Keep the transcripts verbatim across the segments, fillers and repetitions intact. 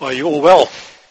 Are you all well?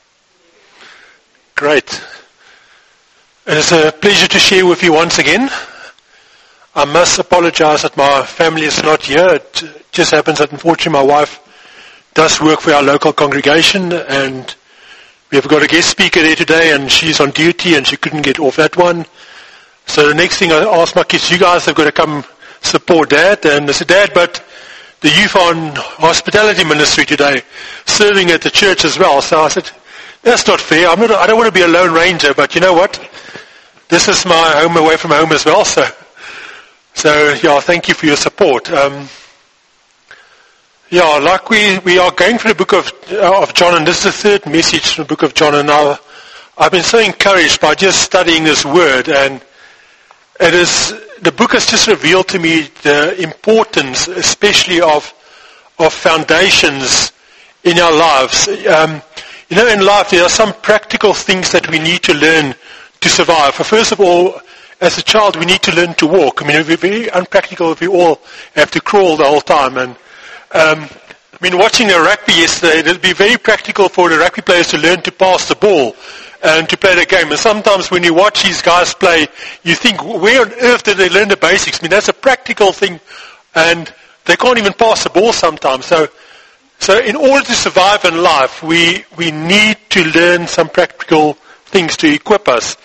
Great. It is a pleasure to share with you once again. I must apologize that my family is not here. It just happens that unfortunately my wife does work for our local congregation, and we have got a guest speaker there today, and she's on duty and she couldn't get off that one. So the next thing I asked my kids, you guys have got to come support Dad. And I said, Dad, but the youth are on hospitality ministry today, serving at the church as well. So I said, that's not fair. I'm not, I don't want to be a lone ranger, but you know what? This is my home away from home as well. So, so yeah, thank you for your support. Um, yeah, like we, we are going through the book of, uh, of John, and this is the third message from the book of John. And now I've been so encouraged by just studying this word, and it is, the book has just revealed to me the importance, especially of of foundations in our lives. Um, you know, in life there are some practical things that we need to learn to survive. First of all, as a child, we need to learn to walk. I mean, it would be very unpractical if we all have to crawl the whole time. And um, I mean, watching the rugby yesterday, it would be very practical for the rugby players to learn to pass the ball and to play the game. And sometimes when you watch these guys play, you think, where on earth did they learn the basics? I mean, that's a practical thing, and they can't even pass the ball sometimes. So, so in order to survive in life, we we need to learn some practical things to equip us.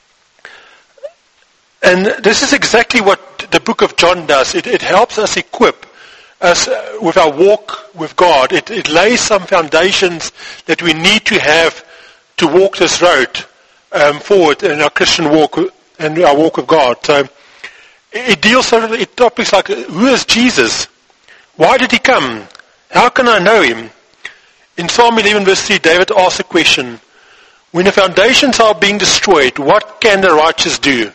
And this is exactly what the book of John does. It, it helps us equip us with our walk with God. It, it lays some foundations that we need to have to walk this road um, forward in our Christian walk and our walk with God. So it deals with topics like, who is Jesus? Why did he come? How can I know him? In Psalm eleven verse three, David asks a question. When the foundations are being destroyed, what can the righteous do?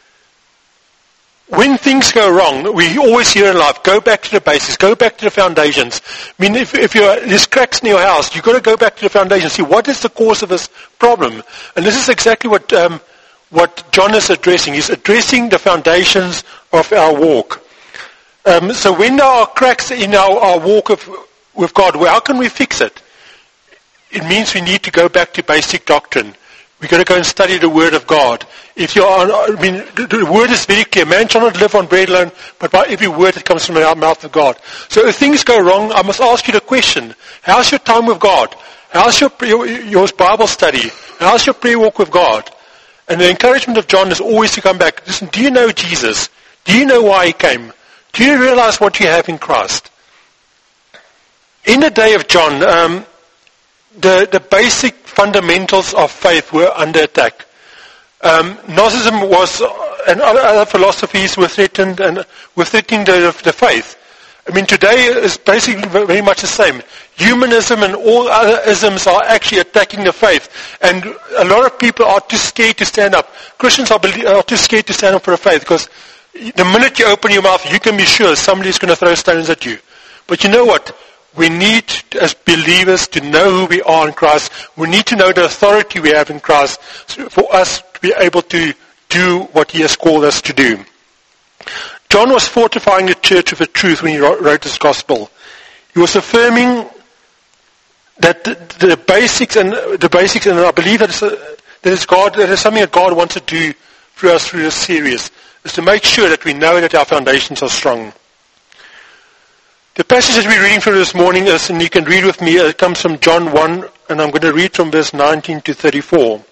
When things go wrong, we always hear in life, go back to the basics, go back to the foundations. I mean, if, if you're, there's cracks in your house, you've got to go back to the foundations, see what is the cause of this problem. And this is exactly what um, what John is addressing. He's addressing the foundations of our walk. Um, so when there are cracks in our, our walk of, with God, well, how can we fix it? It means we need to go back to basic doctrine. We've got to go and study the Word of God. If you are, I mean, the Word is very clear. Man shall not live on bread alone, but by every word that comes from the mouth of God. So if things go wrong, I must ask you the question, how's your time with God? How's your, your, your Bible study? How's your prayer walk with God? And the encouragement of John is always to come back. Listen, do you know Jesus? Do you know why he came? Do you realize what you have in Christ? In the day of John, um, the, the basic fundamentals of faith were under attack. Um, Gnosticism was, and other, other philosophies were threatened, and were threatening the, the faith. I mean, today is basically very much the same. Humanism and all other isms are actually attacking the faith, and a lot of people are too scared to stand up. Christians are, are too scared to stand up for the faith, because the minute you open your mouth, you can be sure somebody's going to throw stones at you. But you know what? We need, as believers, to know who we are in Christ. We need to know the authority we have in Christ for us to be able to do what he has called us to do. John was fortifying the church with the truth when he wrote this gospel. He was affirming that the, the basics and the basics, and I believe that it's, a, that it's God, that is something that God wants to do through us through this series, is to make sure that we know that our foundations are strong. The passage that we're reading from this morning is, and you can read with me, it comes from John one, and I'm going to read from verse nineteen to thirty-four.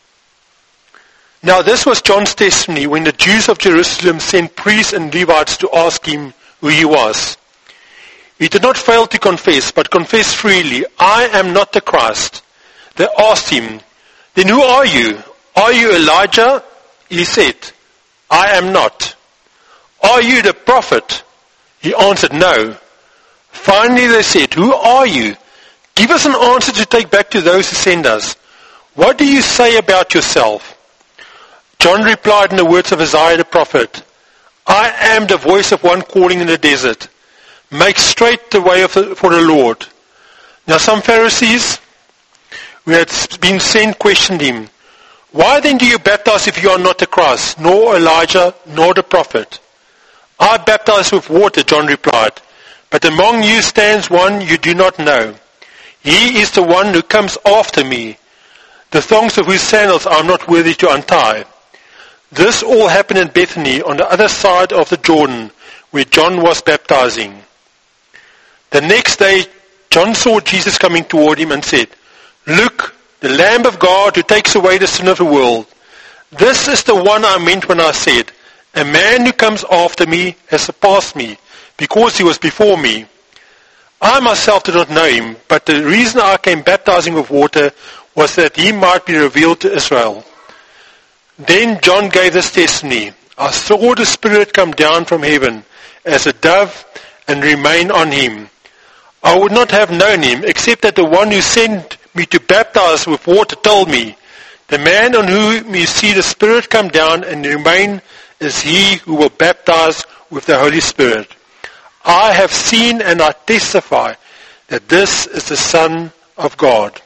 Now this was John's testimony when the Jews of Jerusalem sent priests and Levites to ask him who he was. He did not fail to confess, but confessed freely, I am not the Christ. They asked him, then who are you? Are you Elijah? He said, I am not. Are you the prophet? He answered, no. Finally they said, who are you? Give us an answer to take back to those who send us. What do you say about yourself? John replied in the words of Isaiah the prophet, I am the voice of one calling in the desert. Make straight the way of the, for the Lord. Now some Pharisees who had been sent questioned him, why then do you baptize if you are not the Christ, nor Elijah, nor the prophet? I baptize with water, John replied. But among you stands one you do not know. He is the one who comes after me, the thongs of whose sandals I am not worthy to untie. This all happened in Bethany on the other side of the Jordan, where John was baptizing. The next day, John saw Jesus coming toward him and said, Look, the Lamb of God who takes away the sin of the world. This is the one I meant when I said, A man who comes after me has surpassed me, because he was before me. I myself did not know him, but the reason I came baptizing with water was that he might be revealed to Israel. Then John gave this testimony. I saw the Spirit come down from heaven as a dove and remain on him. I would not have known him, except that the one who sent me to baptize with water told me, The man on whom you see the Spirit come down and remain is he who will baptize with the Holy Spirit. I have seen and I testify that this is the Son of God.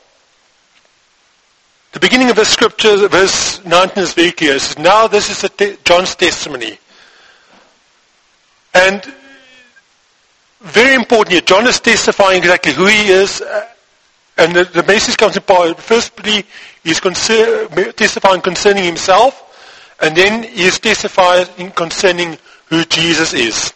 The beginning of the scripture, verse nineteen, is very clear. It says, now this is te- John's testimony. And very important here, John is testifying exactly who he is, uh, and the, the message comes in part. Firstly, he's concer- testifying concerning himself, and then he is testifying concerning who Jesus is.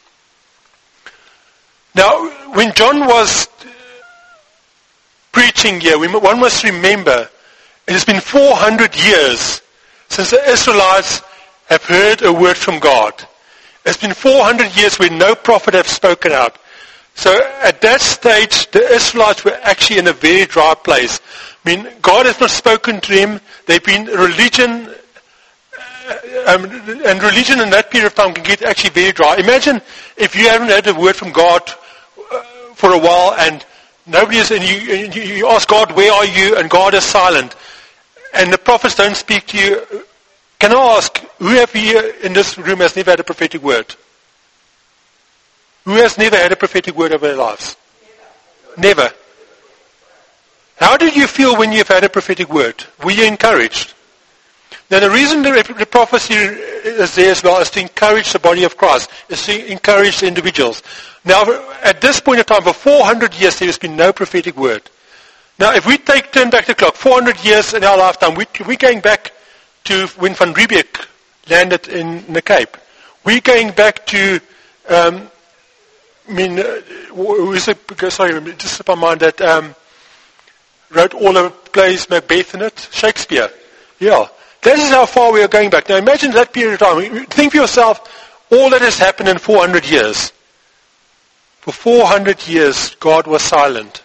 Now, when John was preaching here, we, one must remember, it has been four hundred years since the Israelites have heard a word from God. It's been four hundred years where no prophet has spoken out. So at that stage, the Israelites were actually in a very dry place. I mean, God has not spoken to them. They've been religion, uh, um, and religion in that period of time can get actually very dry. Imagine if you haven't had a word from God uh, for a while, and nobody is, and you, and you, you ask God, where are you? And God is silent. And the prophets don't speak to you. Can I ask, who have here in this room has never had a prophetic word? Who has never had a prophetic word over their lives? Never. How did you feel when you've had a prophetic word? Were you encouraged? Now the reason the, the prophecy is there as well is to encourage the body of Christ, is to encourage the individuals. Now at this point in time, for four hundred years, there has been no prophetic word. Now if we take, turn back the clock, four hundred years in our lifetime, we, we're going back to when Van Riebeeck landed in the Cape. We're going back to, um, I mean, uh, who is it, sorry, just slip my mind, that um, wrote all the plays, Macbeth in it? Shakespeare. Yeah. That is how far we are going back. Now imagine that period of time. Think for yourself, all that has happened in four hundred years. For four hundred years, God was silent.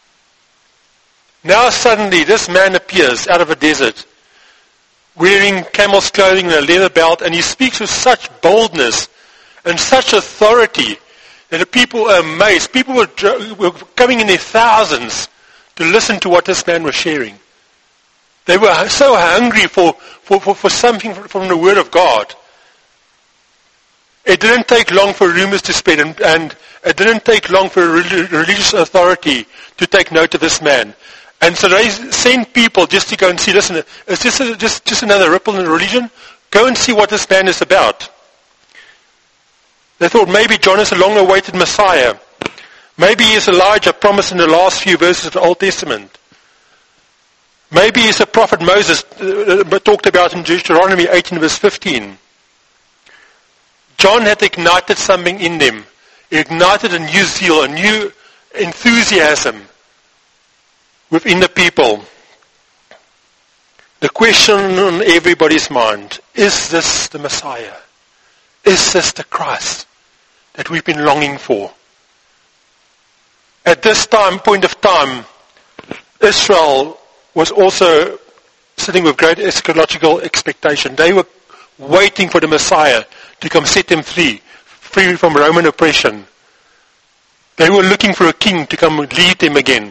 Now suddenly, this man appears out of a desert, wearing camel's clothing and a leather belt, and he speaks with such boldness and such authority that the people are amazed. People were, were coming in their thousands to listen to what this man was sharing. They were so hungry for, for, for, for something from the Word of God. It didn't take long for rumors to spread, and, and it didn't take long for religious authority to take note of this man. And so they sent people just to go and see, listen, is this a, just, just another ripple in religion? Go and see what this man is about. They thought maybe John is a long-awaited Messiah. Maybe he is Elijah promised in the last few verses of the Old Testament. Maybe he is a prophet Moses uh, talked about in Deuteronomy eighteen verse fifteen. John had ignited something in them. He ignited a new zeal, a new enthusiasm within the people. The question on everybody's mind, is this the Messiah? Is this the Christ that we've been longing for? At this time, point of time, Israel was also sitting with great eschatological expectation. They were waiting for the Messiah to come set them free, free from Roman oppression. They were looking for a king to come lead them again.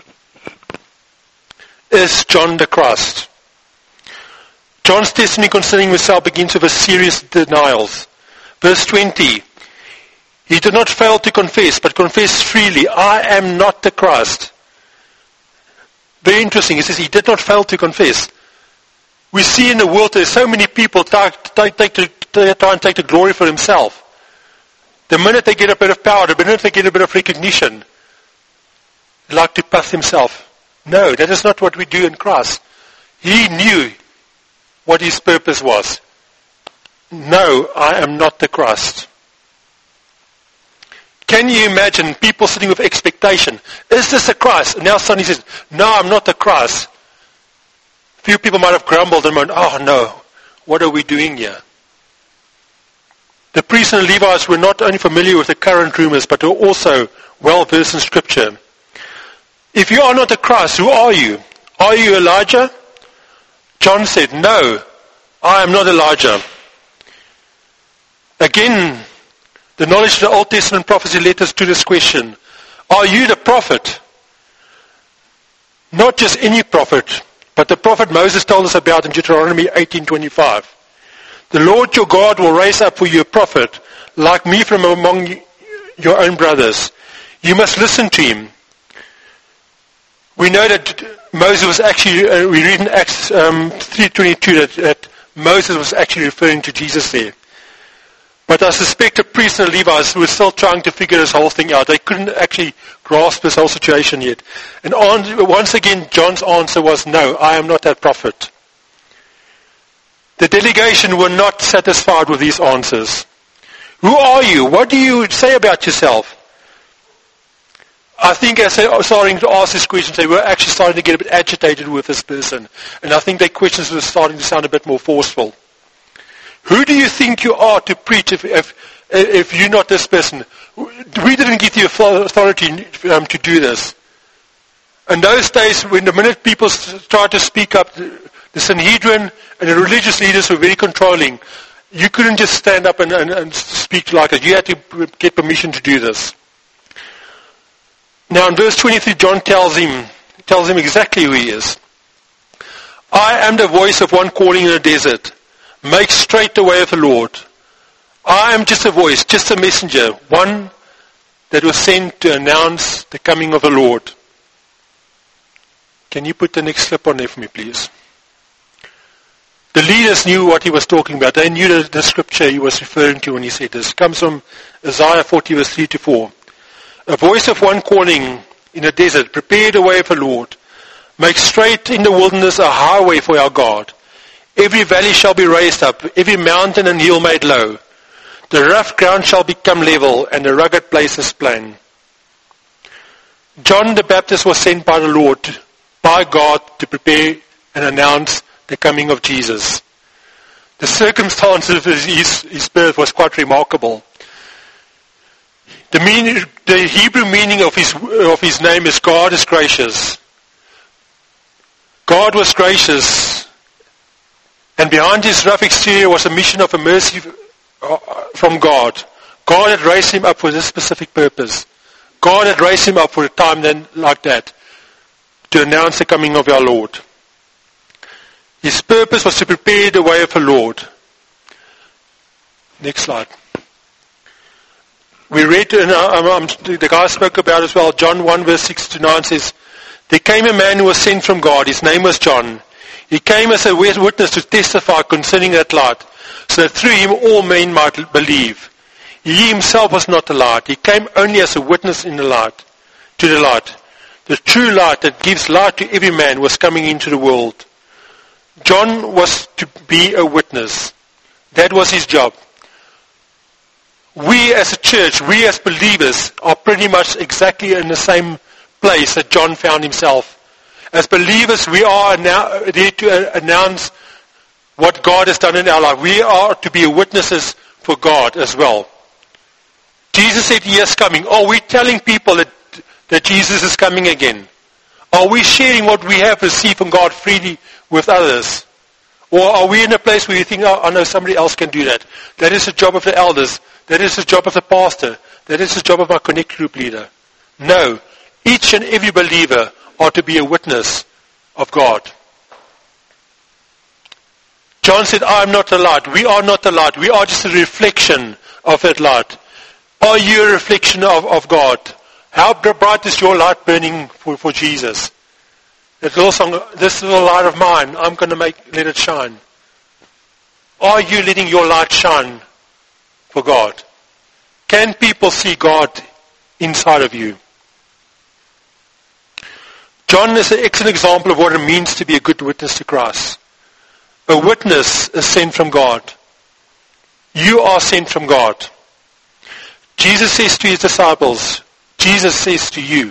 Is John the Christ? John's testimony concerning himself begins with a serious denials. Verse twenty, he did not fail to confess, but confessed freely, I am not the Christ. Very interesting, he says he did not fail to confess. We see in the world there's so many people take, take, take, to, try and take the glory for himself. The minute they get a bit of power, the minute they get a bit of recognition, they like to puff themselves. No, that is not what we do in Christ. He knew what his purpose was. No, I am not the Christ. Can you imagine people sitting with expectation? Is this the Christ? And now suddenly he says, no, I'm not the Christ. Few people might have grumbled and went, oh no, what are we doing here? The priests and Levites were not only familiar with the current rumors, but were also well versed in Scripture. If you are not the Christ, who are you? Are you Elijah? John said, no, I am not Elijah. Again, the knowledge of the Old Testament prophecy led us to this question. Are you the prophet? Not just any prophet, but the prophet Moses told us about in Deuteronomy eighteen twenty-five. The Lord your God will raise up for you a prophet like me from among your own brothers. You must listen to him. We know that Moses was actually, uh, we read in Acts um, three twenty-two that, that Moses was actually referring to Jesus there. But I suspect the priests and the Levites were still trying to figure this whole thing out. They couldn't actually grasp this whole situation yet. And on, once again, John's answer was, no, I am not that prophet. The delegation were not satisfied with these answers. Who are you? What do you say about yourself? I think as they were starting to ask these questions, they were actually starting to get a bit agitated with this person. And I think their questions were starting to sound a bit more forceful. Who do you think you are to preach if, if, if you're not this person? We didn't give you authority um, to do this. In those days, when the minute people started to speak up, the Sanhedrin and the religious leaders were very controlling. You couldn't just stand up and, and, and speak like that. You had to get permission to do this. Now in verse twenty-three, John tells him, tells him exactly who he is. I am the voice of one calling in the desert. Make straight the way of the Lord. I am just a voice, just a messenger, one that was sent to announce the coming of the Lord. Can you put the next slip on there for me, please? The leaders knew what he was talking about. They knew the, the scripture he was referring to when he said this. It comes from Isaiah forty, verse three to four. A voice of one calling in the desert, prepare the way of the Lord. Make straight in the wilderness a highway for our God. Every valley shall be raised up, every mountain and hill made low. The rough ground shall become level, and the rugged places plain. John the Baptist was sent by the Lord, by God, to prepare and announce the coming of Jesus. The circumstances of his, his birth was quite remarkable. The, meaning, the Hebrew meaning of his, of his name is God is gracious. God was gracious. And behind his rough exterior was a mission of a mercy from God. God had raised him up for this specific purpose. God had raised him up for a time then like that, to announce the coming of our Lord. His purpose was to prepare the way of the Lord. Next slide. We read, and um, the guy spoke about as well, John one verse six to nine says, there came a man who was sent from God. His name was John. He came as a witness to testify concerning that light, so that through him all men might believe. He himself was not the light. He came only as a witness in the light, to the light. The true light that gives light to every man was coming into the world. John was to be a witness. That was his job. We as a church, we as believers, are pretty much exactly in the same place that John found himself. As believers, we are now there to announce what God has done in our life. We are to be witnesses for God as well. Jesus said he is coming. Are we telling people that, that Jesus is coming again? Are we sharing what we have received from God freely with others? Or are we in a place where you think, oh, I know somebody else can do that? That is the job of the elders. That is the job of the pastor. That is the job of my Connect group leader. No. Each and every believer are to be a witness of God. John said, I am not the light. We are not the light. We are just a reflection of that light. Are you a reflection of, of God? How bright is your light burning for, for Jesus? That little song, this little light of mine, I'm going to make, let it shine. Are you letting your light shine for God? Can people see God inside of you? John is an excellent example of what it means to be a good witness to Christ. A witness is sent from God. You are sent from God. Jesus says to his disciples, Jesus says to you,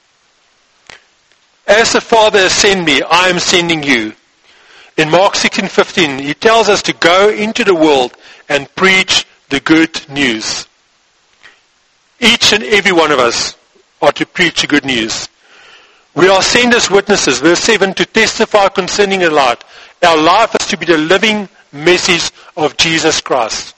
as the Father has sent me, I am sending you. In Mark sixteen fifteen, he tells us to go into the world and preach the good news. Each and every one of us are to preach the good news. We are sent as witnesses, verse seven, to testify concerning the light. Our life is to be the living message of Jesus Christ.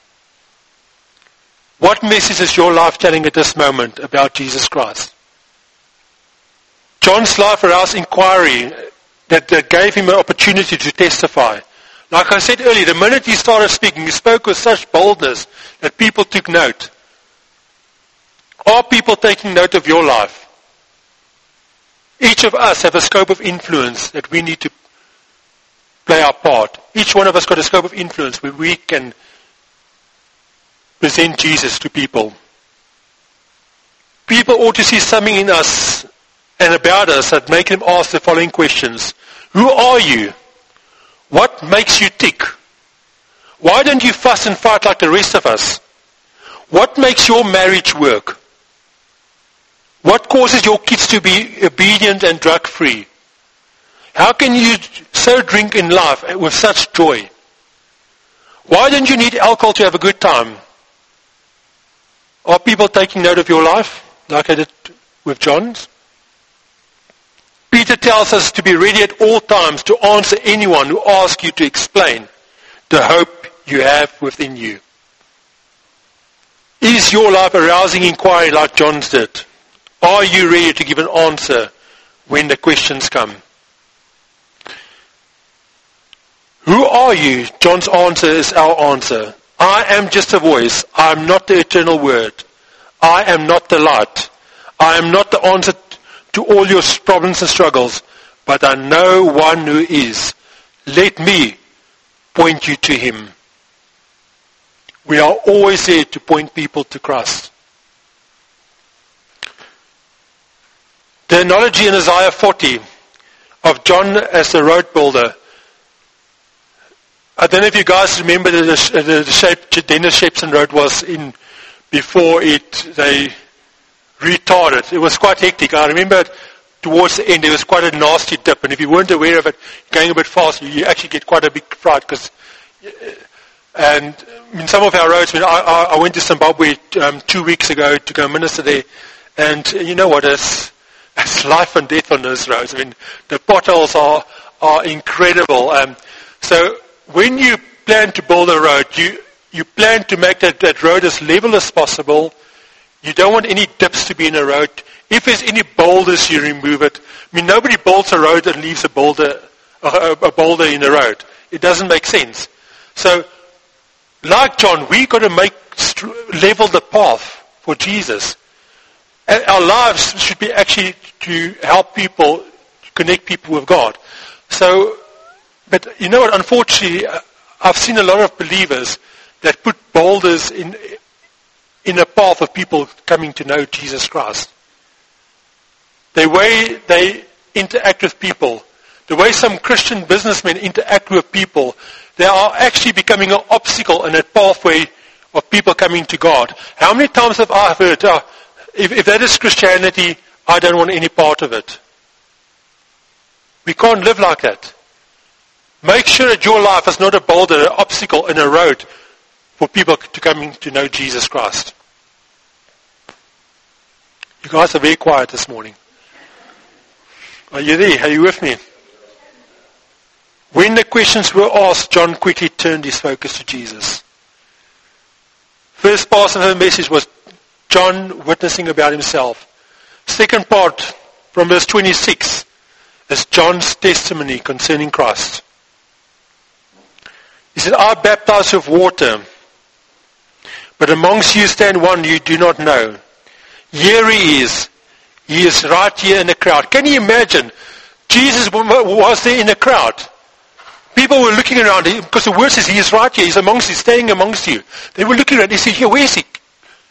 What message is your life telling at this moment about Jesus Christ? John's life aroused inquiry that, that gave him an opportunity to testify. Like I said earlier, the minute he started speaking, he spoke with such boldness that people took note. Are people taking note of your life? Each of us have a scope of influence that we need to play our part. Each one of us got a scope of influence where we can present Jesus to people. People ought to see something in us and about us that make them ask the following questions. Who are you? What makes you tick? Why don't you fuss and fight like the rest of us? What makes your marriage work? What causes your kids to be obedient and drug-free? How can you so drink in life with such joy? Why don't you need alcohol to have a good time? Are people taking note of your life, like I did with John's? Peter tells us to be ready at all times to answer anyone who asks you to explain the hope you have within you. Is your life arousing inquiry like John's did? Are you ready to give an answer when the questions come? Who are you? John's answer is our answer. I am just a voice. I am not the eternal word. I am not the light. I am not the answer to all your problems and struggles, but I know one who is. Let me point you to him. We are always there to point people to Christ. The analogy in Isaiah forty of John as the road builder. I don't know if you guys remember the, the, the shape Dennis Shepson Road was in before it they retarded. It was quite hectic. I remember towards the end there was quite a nasty dip, and if you weren't aware of it, going a bit fast, you actually get quite a big fright. Because, and I mean, some of our roads. I, mean, I, I went to Zimbabwe um, two weeks ago to go minister there, and you know what? It's, it's life and death on those roads. I mean, the potholes are are incredible. Um, so when you plan to build a road, you you plan to make that, that road as level as possible. You don't want any dips to be in a road. If there's any boulders, you remove it. I mean, nobody builds a road and leaves a boulder, a, a boulder in the road. It doesn't make sense. So, like John, we've got to make level the path for Jesus. And our lives should be actually to help people, to connect people with God. So, but you know what? Unfortunately, I've seen a lot of believers that put boulders in. in a path of people coming to know Jesus Christ. The way they interact with people, the way some Christian businessmen interact with people, they are actually becoming an obstacle in a pathway of people coming to God. How many times have I heard, oh, if, if that is Christianity, I don't want any part of it. We can't live like that. Make sure that your life is not a boulder, an obstacle in a road for people to come to know Jesus Christ. You guys are very quiet this morning. Are you there? Are you with me? When the questions were asked, John quickly turned his focus to Jesus. First part of the message was John witnessing about himself. Second part, from verse twenty-six, is John's testimony concerning Christ. He said, I baptize with water, but amongst you stand one you do not know. Here he is. He is right here in the crowd. Can you imagine? Jesus was there in the crowd. People were looking around him because the word says he is right here. He's amongst you, staying amongst you. They were looking around. They said, here, where is he?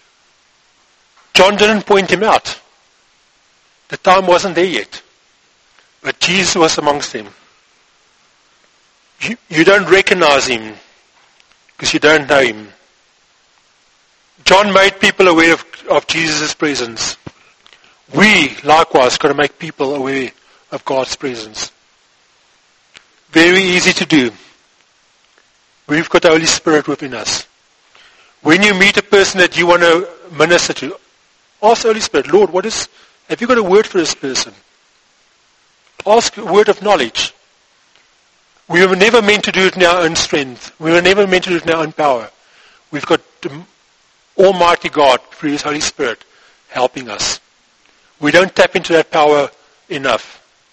John didn't point him out. The time wasn't there yet. But Jesus was amongst them. You, you don't recognize him because you don't know him. John made people aware of, of Jesus' presence. We, likewise, got to make people aware of God's presence. Very easy to do. We've got the Holy Spirit within us. When you meet a person that you want to minister to, ask the Holy Spirit, Lord, what is, have you got a word for this person? Ask a word of knowledge. We were never meant to do it in our own strength. We were never meant to do it in our own power. We've got the Almighty God, through His Holy Spirit, helping us. We don't tap into that power enough.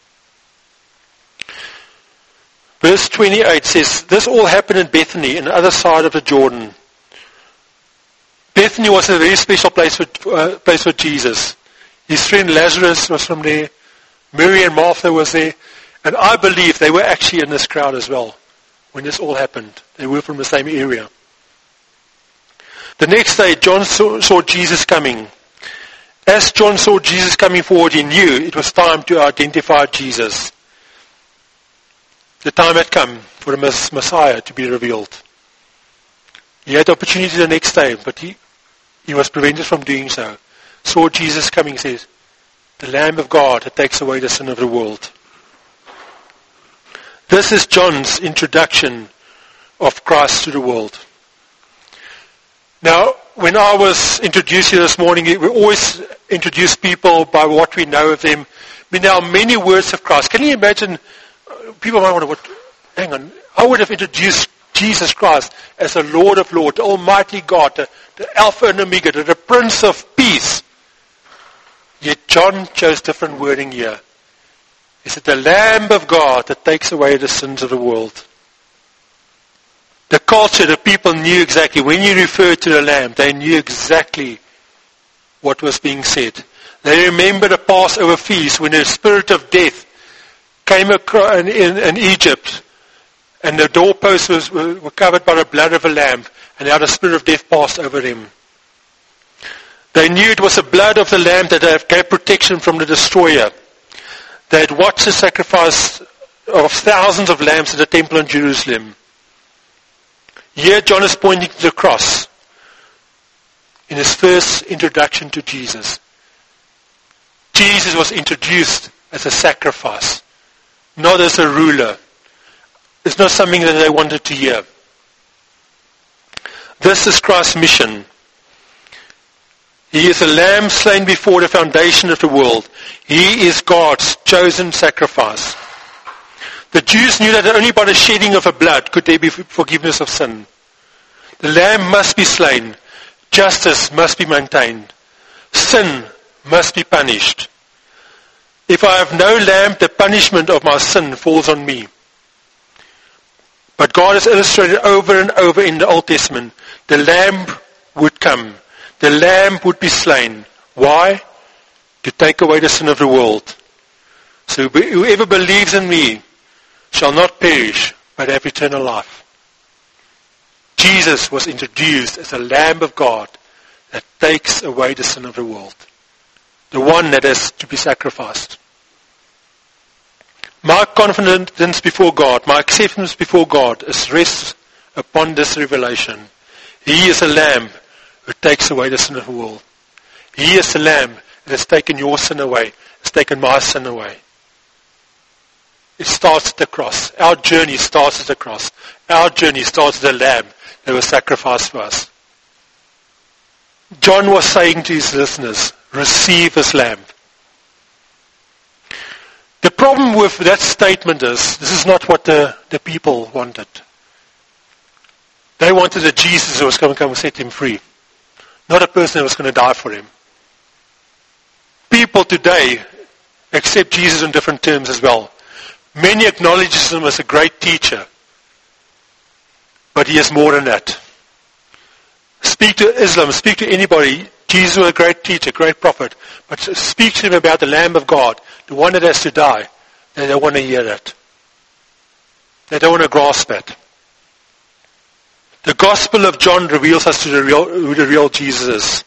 Verse twenty-eight says, this all happened in Bethany, on the other side of the Jordan. Bethany was a very special place for, uh, place for Jesus. His friend Lazarus was from there. Mary and Martha was there. And I believe they were actually in this crowd as well when this all happened. They were from the same area. The next day, John saw, saw Jesus coming. As John saw Jesus coming forward, he knew it was time to identify Jesus. The time had come for the Messiah to be revealed. He had the opportunity the next day, but he, he was prevented from doing so. Saw Jesus coming, says, the Lamb of God that takes away the sin of the world. This is John's introduction of Christ to the world. Now, when I was introduced here this morning, we always introduce people by what we know of them. I mean, there are many words of Christ. Can you imagine, people might wonder, what, hang on, I would have introduced Jesus Christ as the Lord of Lords, the Almighty God, the, the Alpha and Omega, the, the Prince of Peace. Yet John chose different wording here. He said, the Lamb of God that takes away the sins of the world. The culture, the people knew exactly, when you referred to the Lamb, they knew exactly what was being said. They remembered the Passover feast when the spirit of death came across in, in, in Egypt, and the doorposts was, were, were covered by the blood of a lamb, and now the spirit of death passed over them. They knew it was the blood of the lamb that gave protection from the destroyer. They had watched the sacrifice of thousands of lambs at the temple in Jerusalem. Here John is pointing to the cross in his first introduction to Jesus. Jesus was introduced as a sacrifice, not as a ruler. It's not something that they wanted to hear. This is Christ's mission. He is a lamb slain before the foundation of the world. He is God's chosen sacrifice. The Jews knew that only by the shedding of a blood could there be forgiveness of sin. The lamb must be slain. Justice must be maintained. Sin must be punished. If I have no lamb, the punishment of my sin falls on me. But God has illustrated over and over in the Old Testament, the lamb would come. The lamb would be slain. Why? To take away the sin of the world. So whoever believes in me shall not perish, but have eternal life. Jesus was introduced as the Lamb of God that takes away the sin of the world. The one that is to be sacrificed. My confidence before God, my acceptance before God is rests upon this revelation. He is a Lamb who takes away the sin of the world. He is the Lamb that has taken your sin away, has taken my sin away. It starts at the cross. Our journey starts at the cross. Our journey starts at the Lamb that was sacrificed for us. John was saying to his listeners, receive this Lamb. The problem with that statement is, this is not what the, the people wanted. They wanted a Jesus who was going to come and set him free. Not a person that was going to die for him. People today accept Jesus on different terms as well. Many acknowledge him as a great teacher. But he is more than that. Speak to Islam, speak to anybody. Jesus was a great teacher, great prophet. But speak to him about the Lamb of God, the one that has to die. They don't want to hear that. They don't want to grasp it. The Gospel of John reveals us to the real, who the real Jesus is.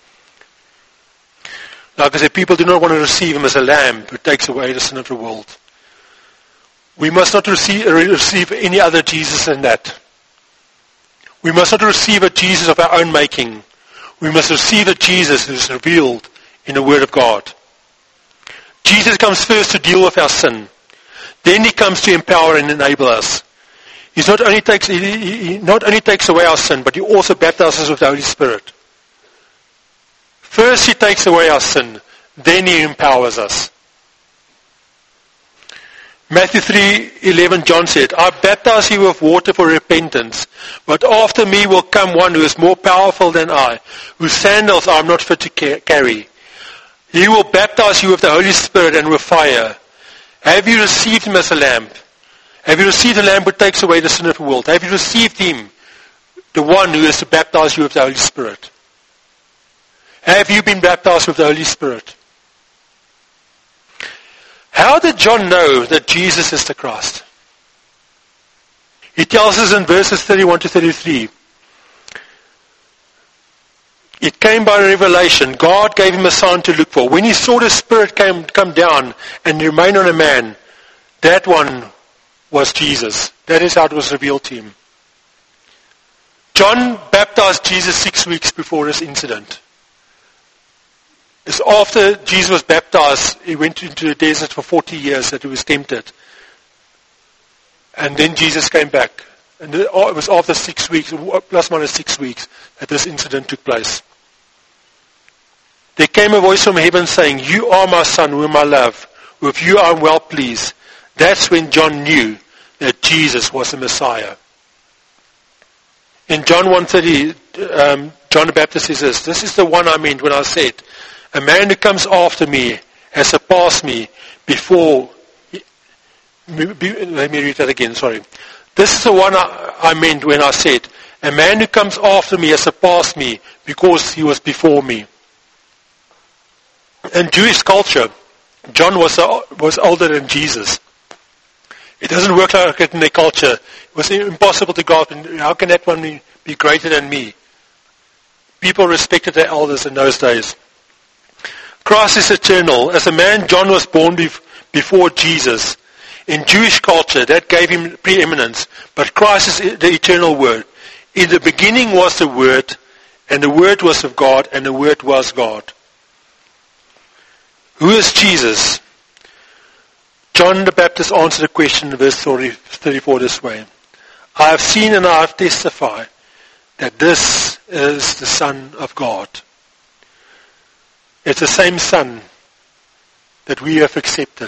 Like I said, people do not want to receive him as a lamb who takes away the sin of the world. We must not receive, receive any other Jesus than that. We must not receive a Jesus of our own making. We must receive a Jesus who is revealed in the Word of God. Jesus comes first to deal with our sin. Then he comes to empower and enable us. He not only takes, he, he not only takes away our sin, but he also baptizes us with the Holy Spirit. First he takes away our sin, then he empowers us. Matthew three eleven, John said, I baptize you with water for repentance, but after me will come one who is more powerful than I, whose sandals I am not fit to carry. He will baptize you with the Holy Spirit and with fire. Have you received him as a lamb? Have you received the lamb who takes away the sin of the world? Have you received him, the one who is to baptize you with the Holy Spirit? Have you been baptized with the Holy Spirit? How did John know that Jesus is the Christ? He tells us in verses thirty-one to thirty-three. It came by revelation. God gave him a sign to look for. When he saw the Spirit come, come down and remain on a man, that one was Jesus. That is how it was revealed to him. John baptized Jesus six weeks before this incident. It's after Jesus was baptized, he went into the desert for forty years that he was tempted. And then Jesus came back. And it was after six weeks, plus minus six weeks, that this incident took place. There came a voice from heaven saying, you are my son whom I love. With you I am well pleased. That's when John knew that Jesus was the Messiah. In John one thirty, um, John the Baptist says this, this is the one I meant when I said, a man who comes after me has surpassed me before. He, let me read that again, sorry. This is the one I, I meant when I said, a man who comes after me has surpassed me because he was before me. In Jewish culture, John was uh, was older than Jesus. It doesn't work like it in their culture. It was impossible to grasp. How can that one be greater than me? People respected their elders in those days. Christ is eternal. As a man, John was born bef- before Jesus. In Jewish culture, that gave him preeminence. But Christ is the eternal Word. In the beginning was the Word, and the Word was of God, and the Word was God. Who is Jesus? John the Baptist answered the question in verse thirty-four this way. I have seen and I have testified that this is the Son of God. It's the same Son that we have accepted.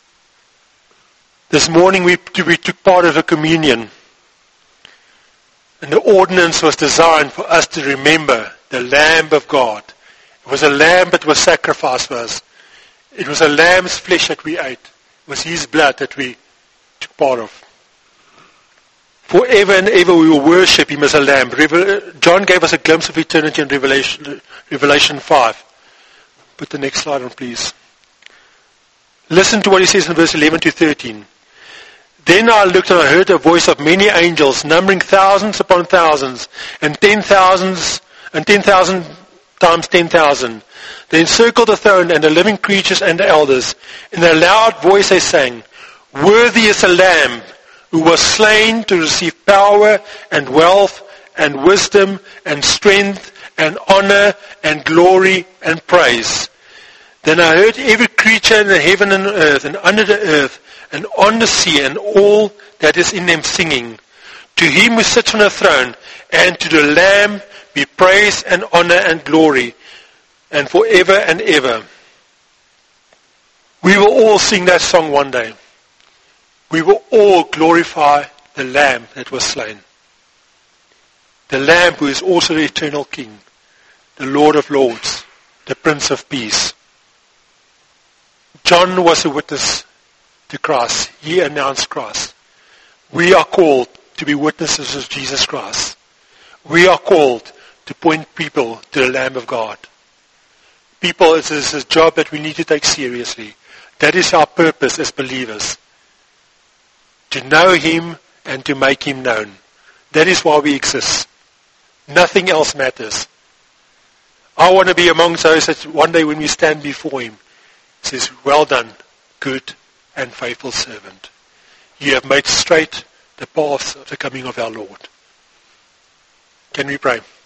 This morning we, we took part of a communion. And the ordinance was designed for us to remember the Lamb of God. It was a lamb that was sacrificed for us. It was a lamb's flesh that we ate. It was his blood that we took part of. Forever and ever we will worship him as a lamb. John gave us a glimpse of eternity in Revelation, Revelation five. Put the next slide on, please. Listen to what he says in verse eleven to thirteen. Then I looked and I heard a voice of many angels, numbering thousands upon thousands, and ten thousands, and ten thousand times ten thousand. They encircled the throne and the living creatures and the elders. In a loud voice they sang, worthy is the Lamb who was slain to receive power and wealth and wisdom and strength and honor and glory and praise. Then I heard every creature in the heaven and earth and under the earth and on the sea and all that is in them singing, to him who sits on the throne and to the Lamb be praise and honor and glory and forever and ever. We will all sing that song one day. We will all glorify the Lamb that was slain. The Lamb who is also the eternal King, the Lord of Lords, the Prince of Peace. John was a witness to Christ. He announced Christ. We are called to be witnesses of Jesus Christ. We are called to point people to the Lamb of God. People, it is a job that we need to take seriously. That is our purpose as believers. To know him and to make him known. That is why we exist. Nothing else matters. I want to be among those that one day when we stand before him, says, well done, good and faithful servant. you have made straight the paths of the coming of our Lord. Can we pray?